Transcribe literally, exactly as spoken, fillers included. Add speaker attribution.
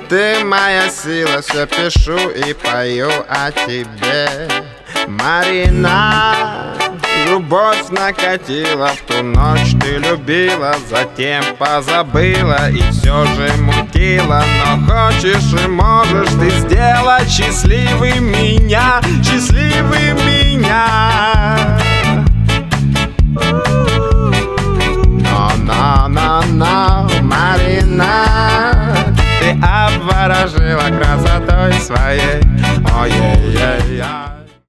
Speaker 1: Ты моя сила, все пишу и пою о тебе. Марина, любовь накатила, в ту ночь ты любила, затем позабыла и все же мутила. Но хочешь и можешь ты сделать счастливым меня, счастливым меня. Но, но, но, но, Марина, ты обворожила красотой своей.